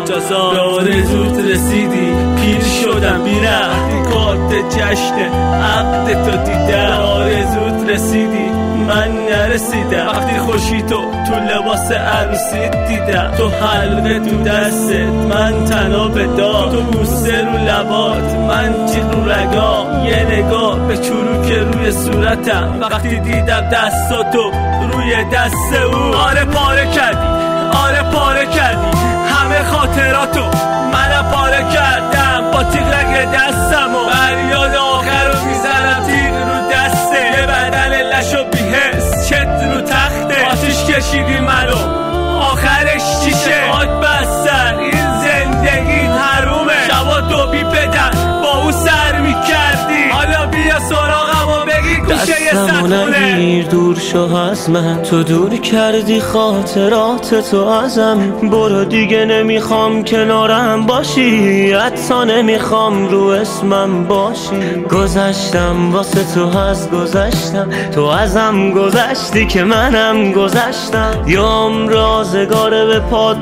جزا. به آرزوت رسیدی پیر شدم بی‌رحمی، کارت جشن عقد تو دیدم. به آرزوت رسیدی من نرسیدم، وقتی خوشی تو لباس عروسیت دیدم. تو حلقه تو دستت من تنها به داغ، تو بوسه رو لبات من جیغ رو رگا. یه نگاه به چروک روی صورتم، وقتی دیدم دستاتو روی دست او. آره پاره کردی، آره پاره کردی همه خاطراتو، منم پاره کردم با تیغ رگ دستم. و فریاد آخر رو میزنم تیغ رو دسته، یه بدن لشو بیهست چت رو تخته. آتیش کشیدی منو آخرش چیشه؟ خاک بستن این زندگی حرومه، شبا دوبی بدن با او سر میکردی. حالا بیا سراغم و بگی گوشه یه سطحونه. نگیر دور شو از من، تو دور کردی خاطرات تو ازم. برو دیگه نمیخوام کنارم باشی، حتی نمیخوام رو اسمم باشی. گذشتم واسه تو از گذشتم، تو ازم گذشتی که منم گذشتم. یام رازگاره به پات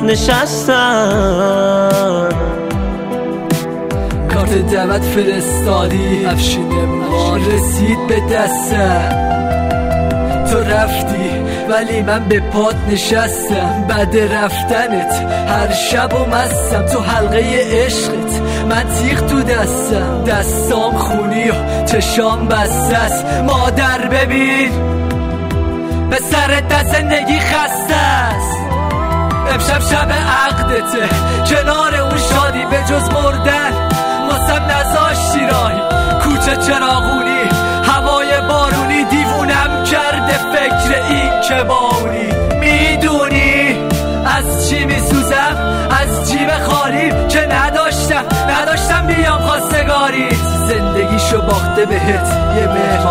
نشستم. کارت دعوت فرستادی، افشین ما رسید به دستم. تو رفتی ولی من به پات نشستم. بعد رفتنت هر شب و مستم، تو حلقه عشقت من تیغ تو دستم. دستام خونی و چشام بسته است. مادر ببین به سرت از زندگی خسته است. امشب شب عقدته، کنار اون شادی به جز مردن واسم نذاشتی راهی. کوچه چراغونی، هوای بارونی، دیوونم کرده فکر این که باونی. میدونی از چی میسوزم؟ از جیب خالی که نداشتم بیام خواستگاری. زندگیشو باخته بهت یه مهر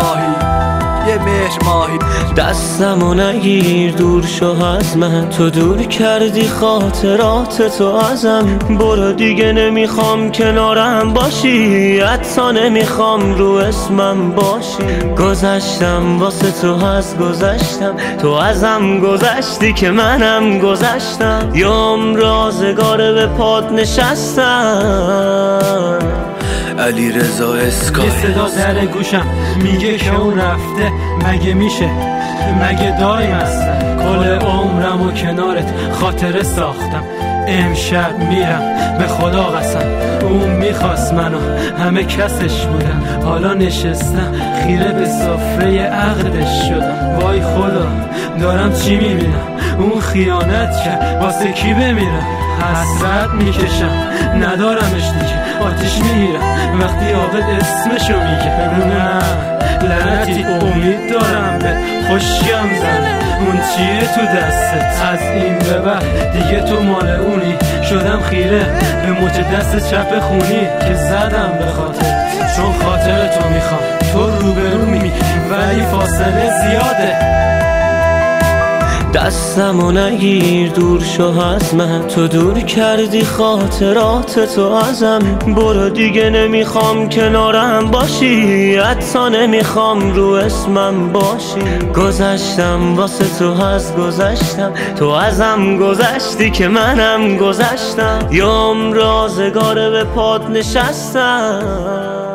ماهی. دستمو نگیر دور شو از من، تو دور کردی خاطرات تو ازم. برو دیگه نمیخوام کنارم باشی، حتی نمیخوام رو اسمم باشی. گذشتم واسه تو از گذشتم، تو ازم گذشتی که منم گذشتم. یام رازگاره به پات نشستم. علی رضا اسکای. یه صدا در گوشم میگه که اون رفته، مگه میشه؟ مگه دایم هستم؟ کل عمرم و کنارت خاطره ساختم. امشب میرم به خدا قسم، اون میخواست منو همه کسش بودم. حالا نشستم خیره به سفره عقدش شدم. وای خدا دارم چی میبینم؟ اون خیانت کرد، واسه کی بمیرم؟ حسرت میکشم ندارمش دیگه، آتیش میگیرم وقتی عاقد اسمشو میگه. نه لعنتی امید دارم به خوشیم زنه. اون چیه تو دستت؟ از این به بعد دیگه تو مال اونی. شدم خیره به مچ دست چپ خونی که زدم به خاطر، چون خاطر تو میخوام. تو روبرو می ولی فاصله زیاده. دستمو نگیر دور شو از من، تو دور کردی خاطرات تو ازم. برو دیگه نمیخوام کنارم باشی، حتی نمیخوام رو اسمم باشی. گذشتم واسه تو از گذشتم، تو ازم گذشتی که منم گذشتم. یام رازگاره به پات نشستم.